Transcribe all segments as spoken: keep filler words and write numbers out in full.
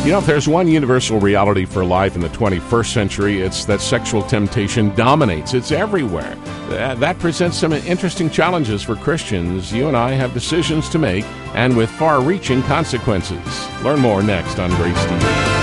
You know, if there's one universal reality for life in the twenty-first century, it's that sexual temptation dominates. It's everywhere. That, that presents some interesting challenges for Christians. You and I have decisions to make, and with far-reaching consequences. Learn more next on Grace T V.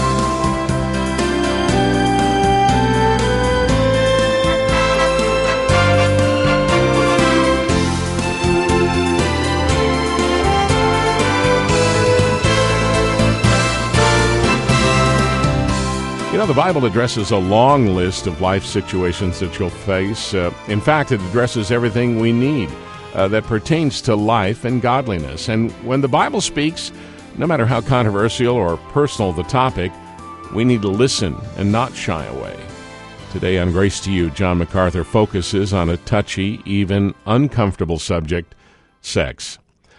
You know, the Bible addresses a long list of life situations that you'll face. Uh, in fact, it addresses everything we need uh, that pertains to life and godliness. And when the Bible speaks, no matter how controversial or personal the topic, we need to listen and not shy away. Today on Grace to You, John MacArthur focuses on a touchy, even uncomfortable subject, sex.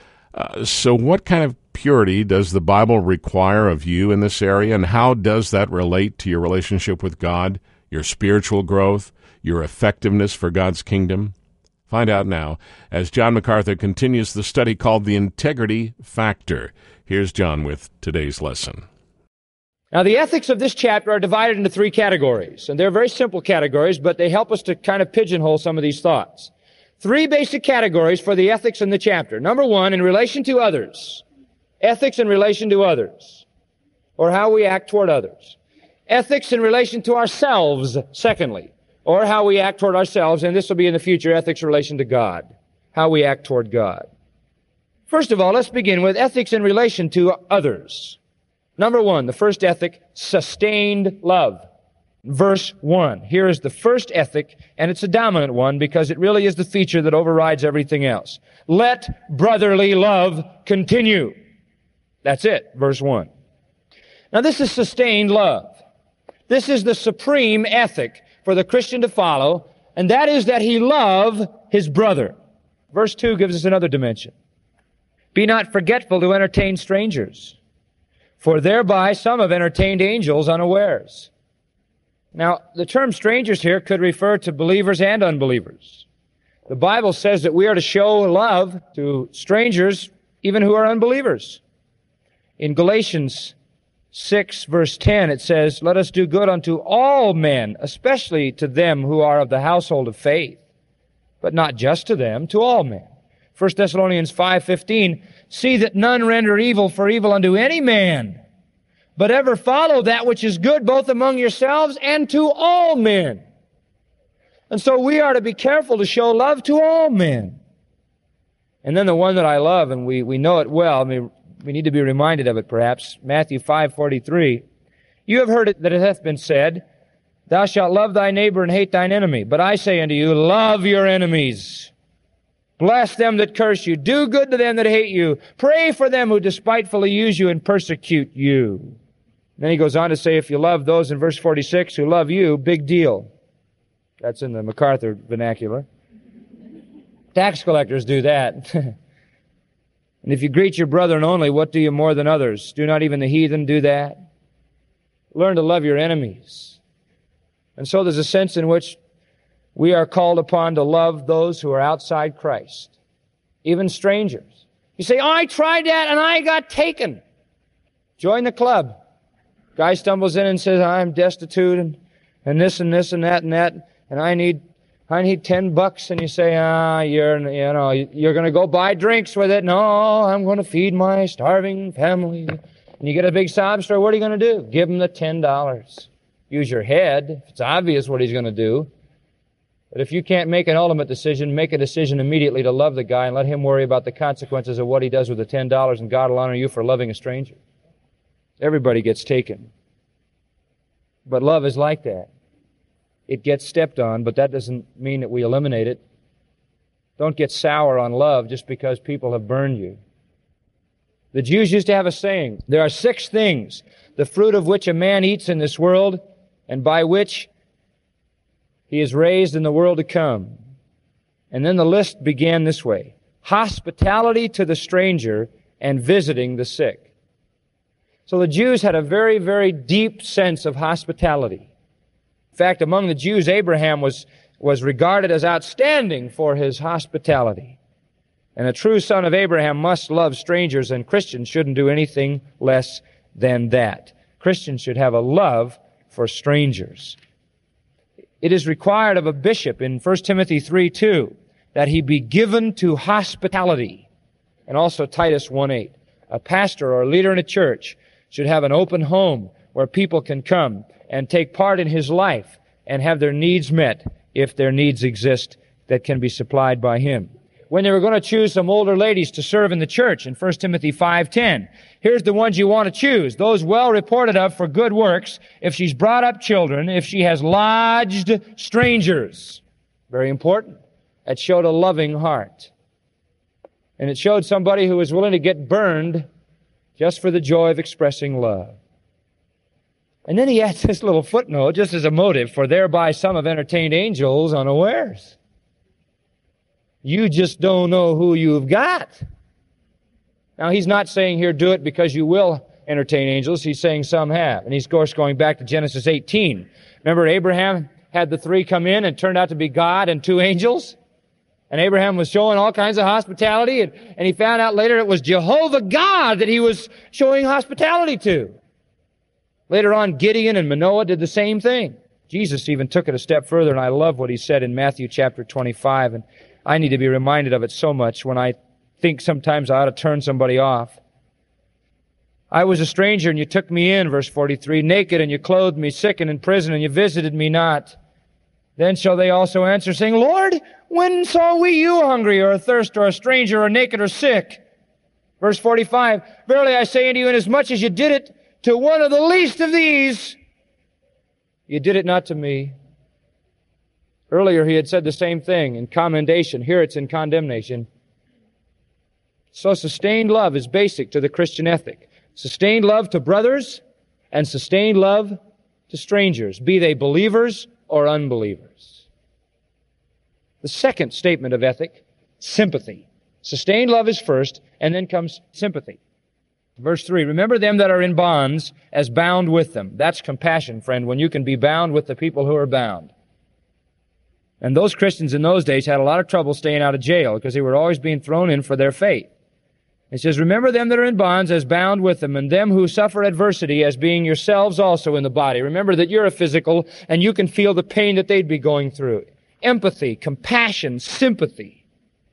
Uh, so what kind of purity does the Bible require of you in this area, and how does that relate to your relationship with God, your spiritual growth, your effectiveness for God's kingdom? Find out now as John MacArthur continues the study called The Integrity Factor. Here's John with today's lesson. Now, the ethics of this chapter are divided into three categories, and they're very simple categories, but they help us to kind of pigeonhole some of these thoughts. Three basic categories for the ethics in the chapter. Number one, in relation to others. Ethics in relation to others, or how we act toward others. Ethics in relation to ourselves, secondly, or how we act toward ourselves, and this will be in the future, ethics in relation to God, how we act toward God. First of all, let's begin with ethics in relation to others. Number one, the first ethic, sustained love. Verse one. Here is the first ethic, and it's a dominant one because it really is the feature that overrides everything else. Let brotherly love continue. That's it, verse one. Now this is sustained love. This is the supreme ethic for the Christian to follow, and that is that he love his brother. Verse two gives us another dimension. Be not forgetful to entertain strangers, for thereby some have entertained angels unawares. Now, the term strangers here could refer to believers and unbelievers. The Bible says that we are to show love to strangers, even who are unbelievers. In Galatians six, verse ten, it says, let us do good unto all men, especially to them who are of the household of faith, but not just to them, to all men. First Thessalonians five fifteen, see that none render evil for evil unto any man, but ever follow that which is good both among yourselves and to all men. And so we are to be careful to show love to all men. And then the one that I love, and we, we know it well, I mean, we need to be reminded of it perhaps, Matthew five forty-three. You have heard it that it hath been said, thou shalt love thy neighbor and hate thine enemy. But I say unto you, love your enemies. Bless them that curse you. Do good to them that hate you. Pray for them who despitefully use you and persecute you. And then he goes on to say, if you love those in verse forty-six who love you, big deal. That's in the MacArthur vernacular. Tax collectors do that. And if you greet your brethren only, what do you more than others? Do not even the heathen do that? Learn to love your enemies. And so there's a sense in which we are called upon to love those who are outside Christ, even strangers. You say, oh, I tried that and I got taken. Join the club. Guy stumbles in and says, I'm destitute and, and this and this and that and that, and I need I need ten bucks, and you say, ah, you're, you know, you're going to go buy drinks with it. No, I'm going to feed my starving family. And you get a big sob story. What are you going to do? Give him the ten dollars. Use your head. It's obvious what he's going to do. But if you can't make an ultimate decision, make a decision immediately to love the guy and let him worry about the consequences of what he does with the ten dollars, and God will honor you for loving a stranger. Everybody gets taken. But love is like that. It gets stepped on, but that doesn't mean that we eliminate it. Don't get sour on love just because people have burned you. The Jews used to have a saying, there are six things, the fruit of which a man eats in this world, and by which he is raised in the world to come. And then the list began this way: hospitality to the stranger and visiting the sick. So the Jews had a very, very deep sense of hospitality. In fact, among the Jews, Abraham was, was regarded as outstanding for his hospitality. And a true son of Abraham must love strangers, and Christians shouldn't do anything less than that. Christians should have a love for strangers. It is required of a bishop in First Timothy three two that he be given to hospitality, and also Titus one eight. A pastor or a leader in a church should have an open home where people can come and take part in his life and have their needs met, if their needs exist that can be supplied by him. When they were going to choose some older ladies to serve in the church in First Timothy five ten, here's the ones you want to choose. Those well reported of for good works, if she's brought up children, if she has lodged strangers. Very important. That showed a loving heart. And it showed somebody who was willing to get burned just for the joy of expressing love. And then he adds this little footnote just as a motive, for thereby some have entertained angels unawares. You just don't know who you've got. Now, he's not saying here, do it because you will entertain angels. He's saying some have. And he's, of course, going back to Genesis eighteen. Remember, Abraham had the three come in and turned out to be God and two angels? And Abraham was showing all kinds of hospitality, and, and he found out later it was Jehovah God that he was showing hospitality to. Later on, Gideon and Manoah did the same thing. Jesus even took it a step further, and I love what he said in Matthew chapter twenty-five, and I need to be reminded of it so much when I think sometimes I ought to turn somebody off. I was a stranger, and you took me in, verse forty-three, naked, and you clothed me, sick and in prison, and you visited me not. Then shall they also answer, saying, Lord, when saw we you hungry, or athirst, or a stranger, or naked, or sick? Verse forty-five, verily I say unto you, inasmuch as you did it to one of the least of these, you did it not to me. Earlier he had said the same thing in commendation. Here it's in condemnation. So sustained love is basic to the Christian ethic. Sustained love to brothers and sustained love to strangers, be they believers or unbelievers. The second statement of ethic, sympathy. Sustained love is first, and then comes sympathy. Verse three, remember them that are in bonds as bound with them. That's compassion, friend, when you can be bound with the people who are bound. And those Christians in those days had a lot of trouble staying out of jail because they were always being thrown in for their faith. It says, remember them that are in bonds as bound with them, and them who suffer adversity as being yourselves also in the body. Remember that you're a physical, and you can feel the pain that they'd be going through. Empathy, compassion, sympathy.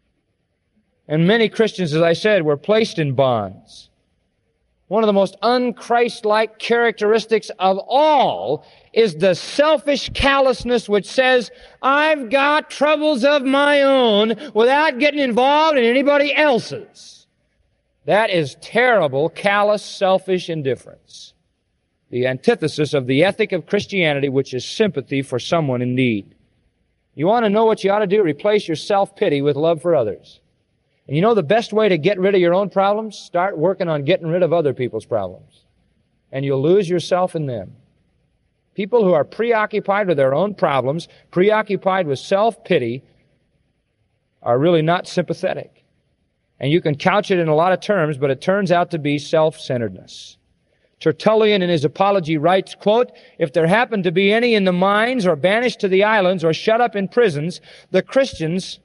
And many Christians, as I said, were placed in bonds. One of the most un-Christ-like characteristics of all is the selfish callousness which says, I've got troubles of my own without getting involved in anybody else's. That is terrible, callous, selfish indifference. The antithesis of the ethic of Christianity, which is sympathy for someone in need. You want to know what you ought to do? Replace your self-pity with love for others. And you know the best way to get rid of your own problems? Start working on getting rid of other people's problems. And you'll lose yourself in them. People who are preoccupied with their own problems, preoccupied with self-pity, are really not sympathetic. And you can couch it in a lot of terms, but it turns out to be self-centeredness. Tertullian in his Apology writes, quote, if there happen to be any in the mines or banished to the islands or shut up in prisons, the Christians...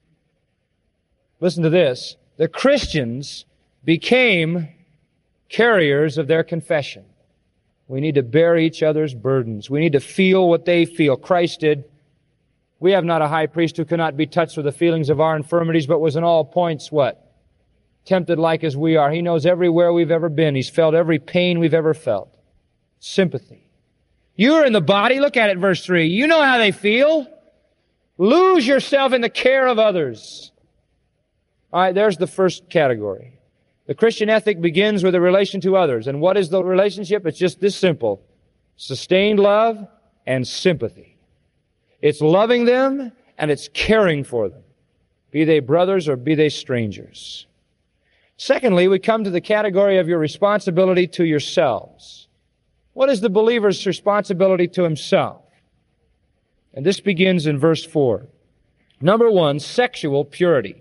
Listen to this. The Christians became carriers of their confession. We need to bear each other's burdens. We need to feel what they feel. Christ did. We have not a high priest who cannot be touched with the feelings of our infirmities, but was in all points what? Tempted like as we are. He knows everywhere we've ever been. He's felt every pain we've ever felt. Sympathy. You're in the body. Look at it, verse three. You know how they feel. Lose yourself in the care of others. All right, there's the first category. The Christian ethic begins with a relation to others. And what is the relationship? It's just this simple. Sustained love and sympathy. It's loving them and it's caring for them. Be they brothers or be they strangers. Secondly, we come to the category of your responsibility to yourselves. What is the believer's responsibility to himself? And this begins in verse four. Number one, sexual purity.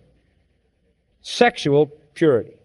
Sexual purity.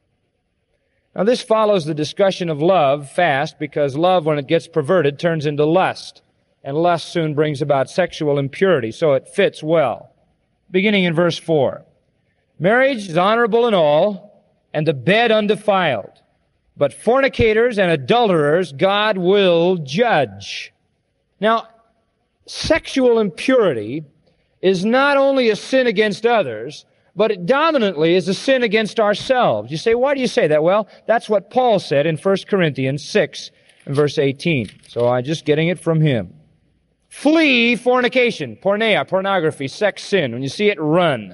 Now this follows the discussion of love fast, because love, when it gets perverted, turns into lust. And lust soon brings about sexual impurity, so it fits well. Beginning in verse four. Marriage is honorable in all, and the bed undefiled. But fornicators and adulterers God will judge. Now, sexual impurity is not only a sin against others, but it dominantly is a sin against ourselves. You say, why do you say that? Well, that's what Paul said in First Corinthians six and verse eighteen. So I'm just getting it from him. Flee fornication, porneia, pornography, sex sin. When you see it, run.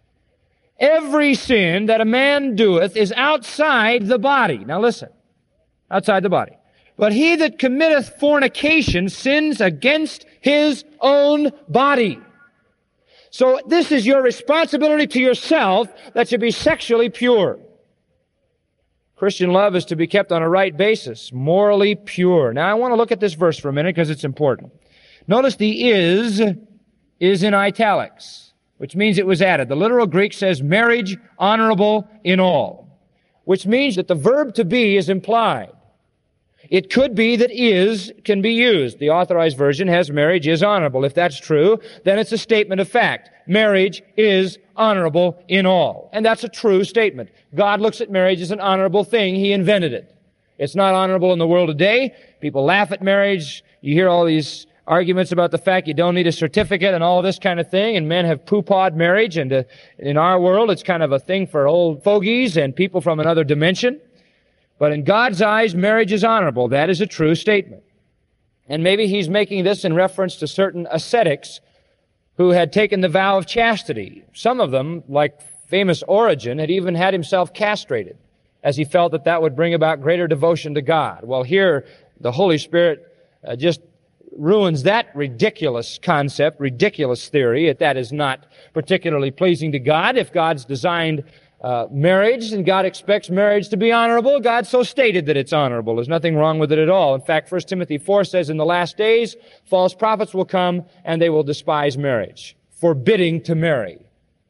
Every sin that a man doeth is outside the body. Now listen, outside the body. But he that committeth fornication sins against his own body. So this is your responsibility to yourself that you be sexually pure. Christian love is to be kept on a right basis, morally pure. Now I want to look at this verse for a minute because it's important. Notice the is is in italics, which means it was added. The literal Greek says marriage honorable in all, which means that the verb to be is implied. It could be that is can be used. The Authorized Version has marriage is honorable. If that's true, then it's a statement of fact. Marriage is honorable in all. And that's a true statement. God looks at marriage as an honorable thing. He invented it. It's not honorable in the world today. People laugh at marriage. You hear all these arguments about the fact you don't need a certificate and all this kind of thing, and men have poo-pawed marriage, and uh, in our world it's kind of a thing for old fogies and people from another dimension. But in God's eyes, marriage is honorable. That is a true statement. And maybe he's making this in reference to certain ascetics who had taken the vow of chastity. Some of them, like famous Origen, had even had himself castrated, as he felt that that would bring about greater devotion to God. Well, here, the Holy Spirit uh, just ruins that ridiculous concept, ridiculous theory, that that is not particularly pleasing to God. If God's designed uh, marriage and God expects marriage to be honorable, God so stated that it's honorable. There's nothing wrong with it at all. In fact, First Timothy four says, in the last days, false prophets will come and they will despise marriage, forbidding to marry.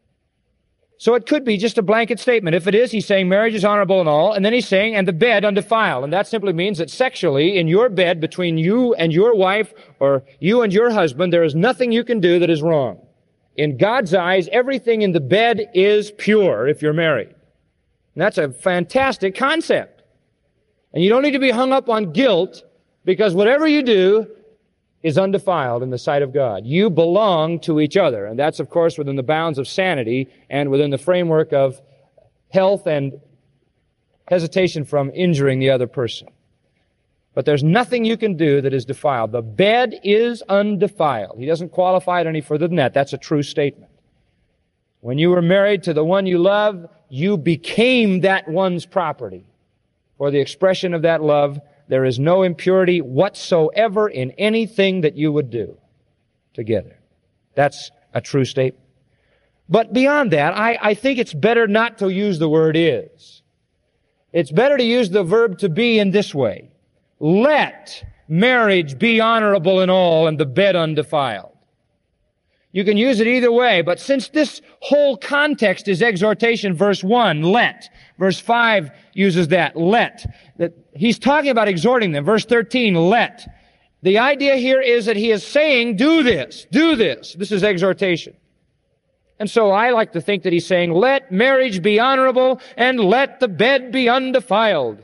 So it could be just a blanket statement. If it is, he's saying marriage is honorable and all, and then he's saying, and the bed undefiled. And that simply means that sexually, in your bed, between you and your wife, or you and your husband, there is nothing you can do that is wrong. In God's eyes, everything in the bed is pure if you're married. And that's a fantastic concept. And you don't need to be hung up on guilt, because whatever you do is undefiled in the sight of God. You belong to each other. And that's, of course, within the bounds of sanity and within the framework of health and hesitation from injuring the other person. But there's nothing you can do that is defiled. The bed is undefiled. He doesn't qualify it any further than that. That's a true statement. When you were married to the one you love, you became that one's property. For the expression of that love, there is no impurity whatsoever in anything that you would do together. That's a true statement. But beyond that, I, I think it's better not to use the word is. It's better to use the verb to be in this way. Let marriage be honorable in all and the bed undefiled. You can use it either way, but since this whole context is exhortation, verse one, let. Verse five uses that, let. That he's talking about exhorting them. Verse thirteen, let. The idea here is that he is saying, do this, do this. This is exhortation. And so I like to think that he's saying, let marriage be honorable and let the bed be undefiled.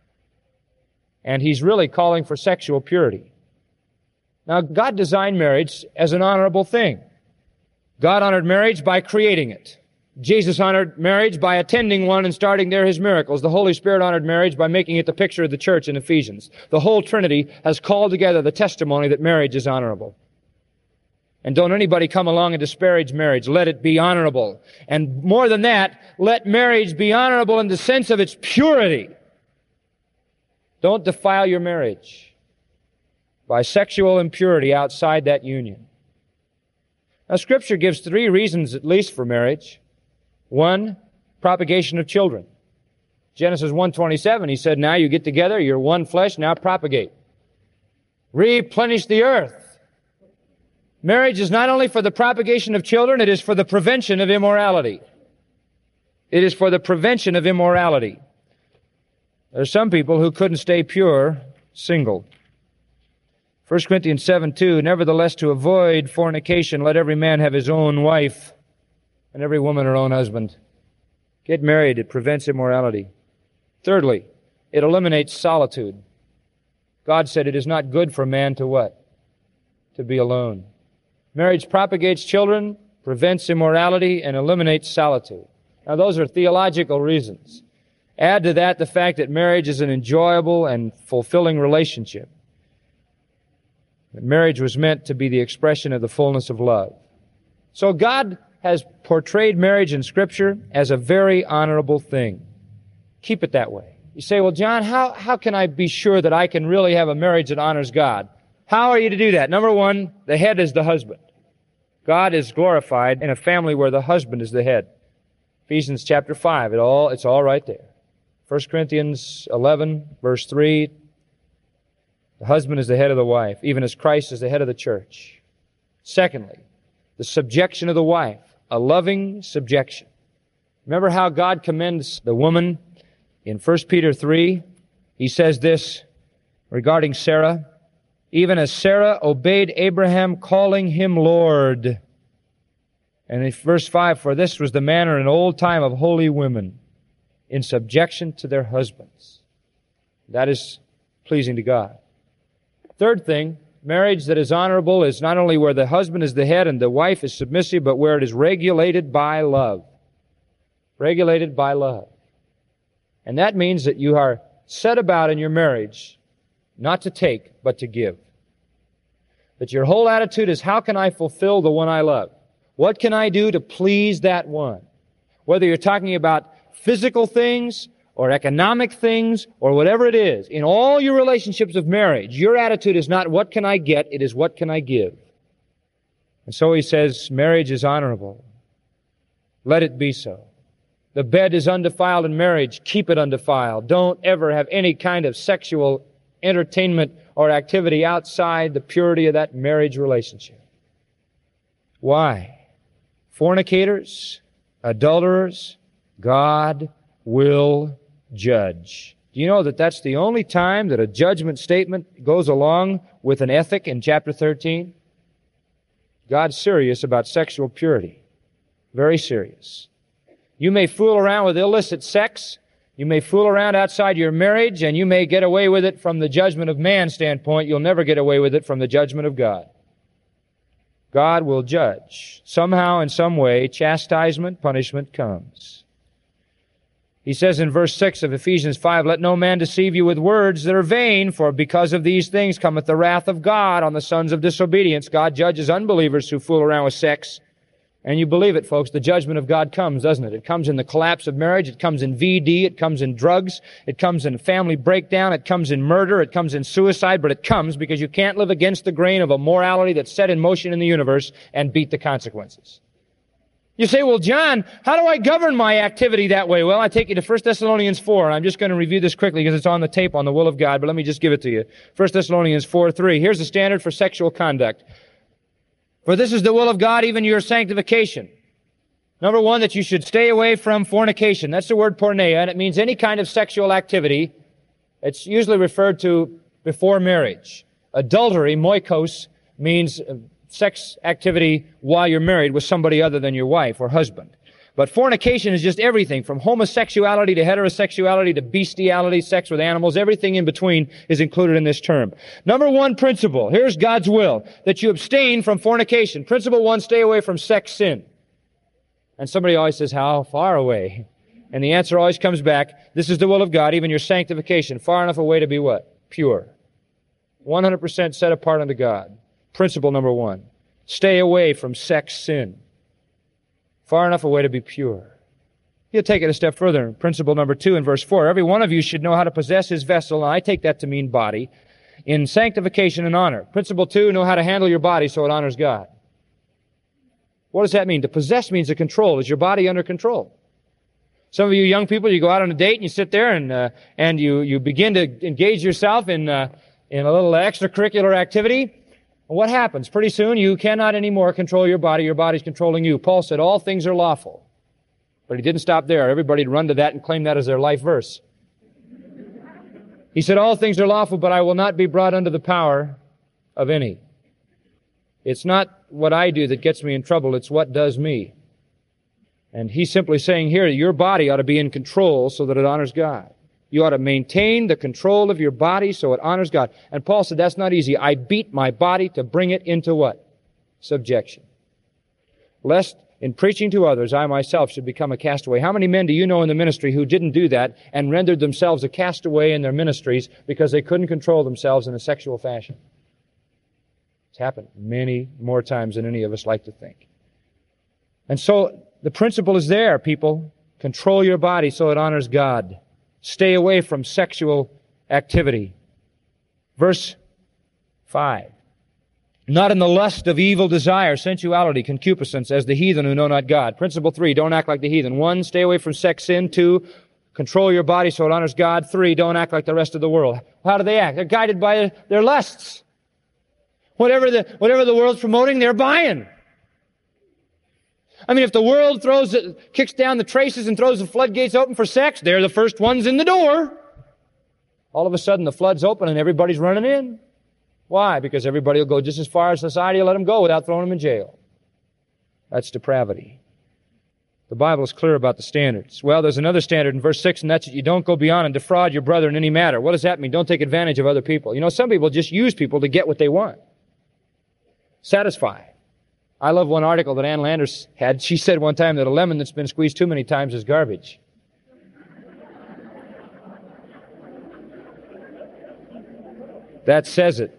And he's really calling for sexual purity. Now, God designed marriage as an honorable thing. God honored marriage by creating it. Jesus honored marriage by attending one and starting there his miracles. The Holy Spirit honored marriage by making it the picture of the church in Ephesians. The whole Trinity has called together the testimony that marriage is honorable. And don't anybody come along and disparage marriage. Let it be honorable. And more than that, let marriage be honorable in the sense of its purity. Don't defile your marriage by sexual impurity outside that union. Now, Scripture gives three reasons at least for marriage. One, propagation of children. Genesis one twenty-seven, he said, now you get together, you're one flesh, now propagate. Replenish the earth. Marriage is not only for the propagation of children, it is for the prevention of immorality. It is for the prevention of immorality. There are some people who couldn't stay pure single. First Corinthians seven two, nevertheless to avoid fornication, let every man have his own wife, and every woman her own husband. Get married, it prevents immorality. Thirdly, It eliminates solitude. God said it is not good for man to what? To be alone. Marriage propagates children, prevents immorality, and eliminates solitude. Now, those are theological reasons. Add to that the fact that marriage is an enjoyable and fulfilling relationship. That marriage was meant to be the expression of the fullness of love. So God has portrayed marriage in Scripture as a very honorable thing. Keep it that way. You say, well, John, how, how can I be sure that I can really have a marriage that honors God? How are you to do that? Number one, the head is the husband. God is glorified in a family where the husband is the head. Ephesians chapter five, it all, it's all right there. First Corinthians eleven, verse three, the husband is the head of the wife, even as Christ is the head of the church. Secondly, the subjection of the wife, a loving subjection. Remember how God commends the woman in First Peter three? He says this regarding Sarah, even as Sarah obeyed Abraham, calling him Lord. And in verse five, for this was the manner in old time of holy women, in subjection to their husbands. That is pleasing to God. Third thing, marriage that is honorable is not only where the husband is the head and the wife is submissive, but where it is regulated by love. Regulated by love. And that means that you are set about in your marriage not to take, but to give. That your whole attitude is, how can I fulfill the one I love? What can I do to please that one? Whether you're talking about physical things or economic things or whatever it is, in all your relationships of marriage, your attitude is not what can I get, it is what can I give. And so he says, marriage is honorable. Let it be so. The bed is undefiled in marriage. Keep it undefiled. Don't ever have any kind of sexual entertainment or activity outside the purity of that marriage relationship. Why? Fornicators, adulterers, God will judge. Do you know that that's the only time that a judgment statement goes along with an ethic in chapter thirteen? God's serious about sexual purity. Very serious. You may fool around with illicit sex. You may fool around outside your marriage, and you may get away with it from the judgment of man's standpoint. You'll never get away with it from the judgment of God. God will judge. Somehow, in some way, chastisement, punishment comes. He says in verse six of Ephesians five, let no man deceive you with words that are vain, for because of these things cometh the wrath of God on the sons of disobedience. God judges unbelievers who fool around with sex. And you believe it, folks, the judgment of God comes, doesn't it? It comes in the collapse of marriage. It comes in V D. It comes in drugs. It comes in family breakdown. It comes in murder. It comes in suicide. But it comes because you can't live against the grain of a morality that's set in motion in the universe and beat the consequences. You say, well, John, how do I govern my activity that way? Well, I take you to First Thessalonians four, and I'm just going to review this quickly because it's on the tape on the will of God, but let me just give it to you. First Thessalonians four three. Here's the standard for sexual conduct. For this is the will of God, even your sanctification. Number one, that you should stay away from fornication. That's the word porneia, and it means any kind of sexual activity. It's usually referred to before marriage. Adultery, moikos, means sex activity while you're married with somebody other than your wife or husband. But fornication is just everything, from homosexuality to heterosexuality to bestiality, sex with animals. Everything in between is included in this term. Number one principle, here's God's will, that you abstain from fornication. Principle one, stay away from sex sin. And somebody always says, how far away? And the answer always comes back, this is the will of God, even your sanctification. Far enough away to be what? Pure. one hundred percent set apart unto God. Principle number one, stay away from sex sin. Far enough away to be pure. He'll take it a step further. Principle number two in verse four. Every one of you should know how to possess his vessel, and I take that to mean body, in sanctification and honor. Principle two, know how to handle your body so it honors God. What does that mean? To possess means to control. Is your body under control? Some of you young people, you go out on a date and you sit there and uh, and you, you begin to engage yourself in, uh, in a little extracurricular activity. What happens? Pretty soon you cannot anymore control your body. Your body's controlling you. Paul said all things are lawful. But he didn't stop there. Everybody'd run to that and claim that as their life verse. He said all things are lawful, but I will not be brought under the power of any. It's not what I do that gets me in trouble. It's what does me. And he's simply saying here, your body ought to be in control so that it honors God. You ought to maintain the control of your body so it honors God. And Paul said, that's not easy. I beat my body to bring it into what? Subjection. Lest in preaching to others, I myself should become a castaway. How many men do you know in the ministry who didn't do that and rendered themselves a castaway in their ministries because they couldn't control themselves in a sexual fashion? It's happened many more times than any of us like to think. And so the principle is there, people. Control your body so it honors God. Stay away from sexual activity. Verse five. Not in the lust of evil desire, sensuality, concupiscence, as the heathen who know not God. Principle three, don't act like the heathen. One, stay away from sex sin. Two, control your body so it honors God. Three, don't act like the rest of the world. How do they act? They're guided by their lusts. Whatever the, whatever the world's promoting, they're buying. I mean, if the world throws it, kicks down the traces and throws the floodgates open for sex, they're the first ones in the door. All of a sudden, the flood's open and everybody's running in. Why? Because everybody will go just as far as society will let them go without throwing them in jail. That's depravity. The Bible is clear about the standards. Well, there's another standard in verse six, and that's that you don't go beyond and defraud your brother in any matter. What does that mean? Don't take advantage of other people. You know, some people just use people to get what they want. Satisfy. I love one article that Ann Landers had. She said one time that a lemon that's been squeezed too many times is garbage. That says it.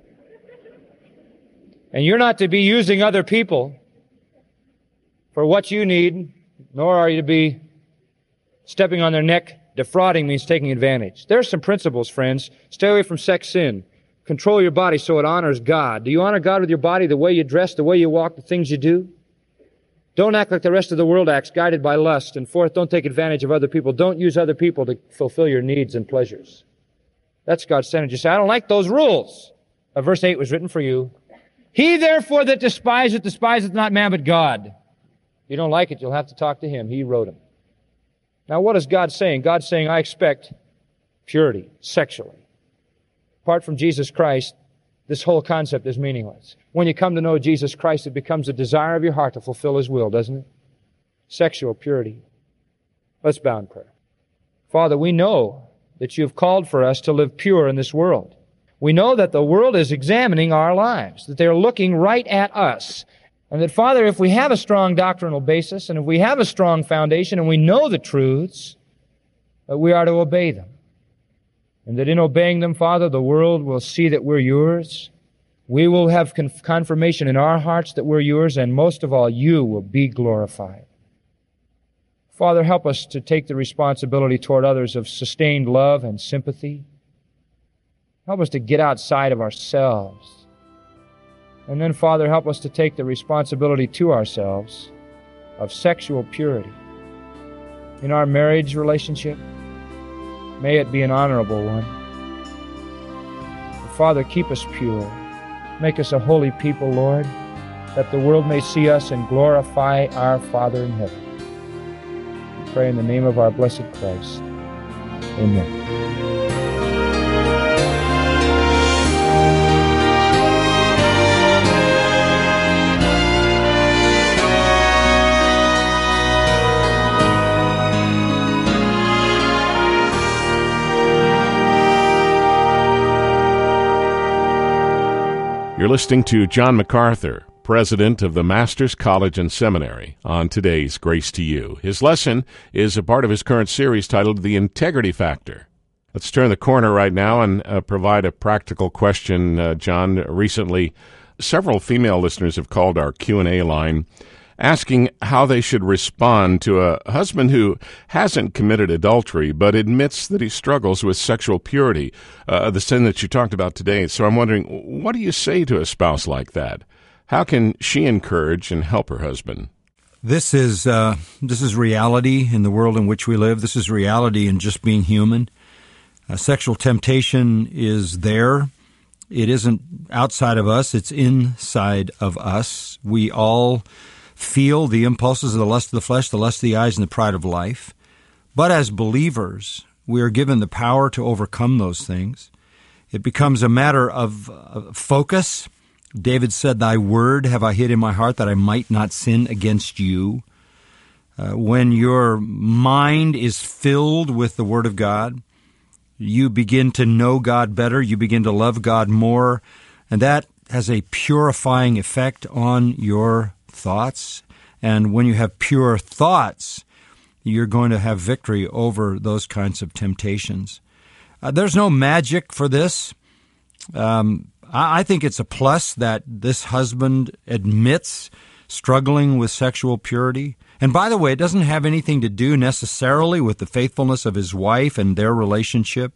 And you're not to be using other people for what you need, nor are you to be stepping on their neck. Defrauding means taking advantage. There are some principles, friends. Stay away from sex sin. Control your body so it honors God. Do you honor God with your body, the way you dress, the way you walk, the things you do? Don't act like the rest of the world acts, guided by lust. And fourth, don't take advantage of other people. Don't use other people to fulfill your needs and pleasures. That's God's standard. You say, I don't like those rules. Uh, verse eight was written for you. He therefore that despiseth, despiseth not man but God. If you don't like it, you'll have to talk to Him. He wrote him. Now what is God saying? God's saying, I expect purity, sexually. Apart from Jesus Christ, this whole concept is meaningless. When you come to know Jesus Christ, it becomes a desire of your heart to fulfill His will, doesn't it? Sexual purity. Let's bow in prayer. Father, we know that You have called for us to live pure in this world. We know that the world is examining our lives, that they're looking right at us. And that, Father, if we have a strong doctrinal basis, and if we have a strong foundation, and we know the truths, that we are to obey them. And that in obeying them, Father, the world will see that we're Yours. We will have conf- confirmation in our hearts that we're Yours, and most of all, You will be glorified. Father, help us to take the responsibility toward others of sustained love and sympathy. Help us to get outside of ourselves. And then, Father, help us to take the responsibility to ourselves of sexual purity. In our marriage relationship, may it be an honorable one. Father, keep us pure. Make us a holy people, Lord, that the world may see us and glorify our Father in heaven. We pray in the name of our blessed Christ. Amen. You're listening to John MacArthur, president of the Masters College and Seminary, on today's Grace to You. His lesson is a part of his current series titled The Integrity Factor. Let's turn the corner right now and uh, provide a practical question. Uh, John, recently several female listeners have called our Q and A line asking how they should respond to a husband who hasn't committed adultery but admits that he struggles with sexual purity, uh, the sin that you talked about today. So I'm wondering, what do you say to a spouse like that? How can she encourage and help her husband? This is uh, this is reality in the world in which we live. This is reality in just being human. Uh, sexual temptation is there. It isn't outside of us. It's inside of us. We all feel the impulses of the lust of the flesh, the lust of the eyes, and the pride of life. But as believers, we are given the power to overcome those things. It becomes a matter of uh, focus. David said, Thy word have I hid in my heart that I might not sin against You. Uh, when your mind is filled with the Word of God, you begin to know God better, you begin to love God more, and that has a purifying effect on your thoughts. And when you have pure thoughts, you're going to have victory over those kinds of temptations. Uh, there's no magic for this. Um, I, I think it's a plus that this husband admits struggling with sexual purity. And by the way, it doesn't have anything to do necessarily with the faithfulness of his wife and their relationship.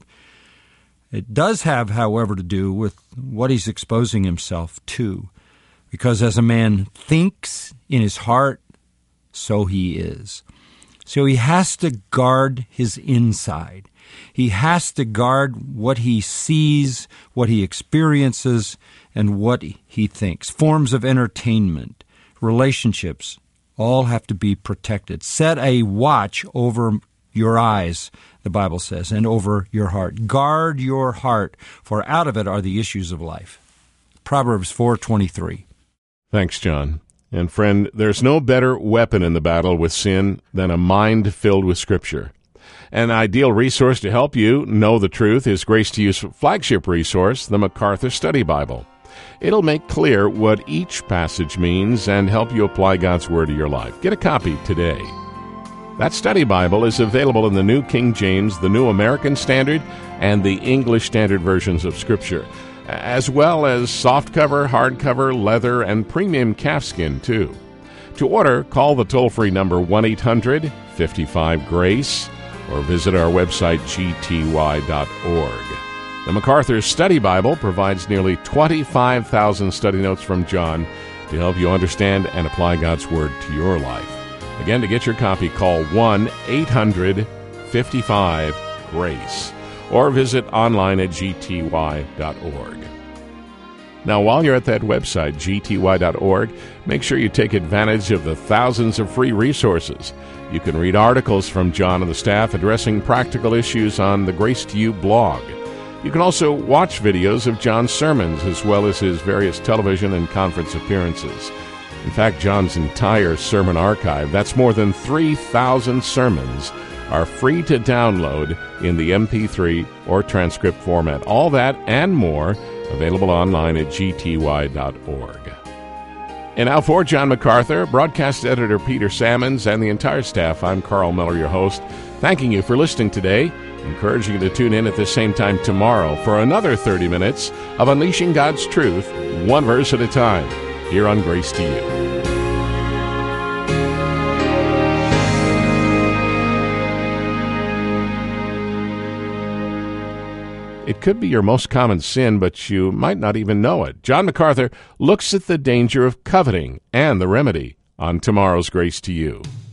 It does have, however, to do with what he's exposing himself to. Because as a man thinks in his heart, so he is. So he has to guard his inside. He has to guard what he sees, what he experiences, and what he thinks. Forms of entertainment, relationships, all have to be protected. Set a watch over your eyes, the Bible says, and over your heart. Guard your heart, for out of it are the issues of life. Proverbs four twenty-three. Thanks, John. And friend, there's no better weapon in the battle with sin than a mind filled with Scripture. An ideal resource to help you know the truth is Grace to You's flagship resource, the MacArthur Study Bible. It'll make clear what each passage means and help you apply God's Word to your life. Get a copy today. That study Bible is available in the New King James, the New American Standard, and the English Standard versions of Scripture, as well as softcover, hardcover, leather, and premium calfskin, too. To order, call the toll-free number one eight hundred fifty-five GRACE or visit our website, g t y dot org. The MacArthur Study Bible provides nearly twenty-five thousand study notes from John to help you understand and apply God's Word to your life. Again, to get your copy, call one eight hundred fifty-five GRACE or visit online at g t y dot org. Now, while you're at that website, g t y dot org, make sure you take advantage of the thousands of free resources. You can read articles from John and the staff addressing practical issues on the Grace to You blog. You can also watch videos of John's sermons as well as his various television and conference appearances. In fact, John's entire sermon archive, that's more than three thousand sermons, are free to download in the M P three or transcript format. All that and more available online at g t y dot org. And now for John MacArthur, broadcast editor Peter Sammons, and the entire staff, I'm Carl Miller, your host, thanking you for listening today, encouraging you to tune in at the same time tomorrow for another thirty minutes of Unleashing God's Truth, one verse at a time, here on Grace to You. It could be your most common sin, but you might not even know it. John MacArthur looks at the danger of coveting and the remedy on tomorrow's Grace to You.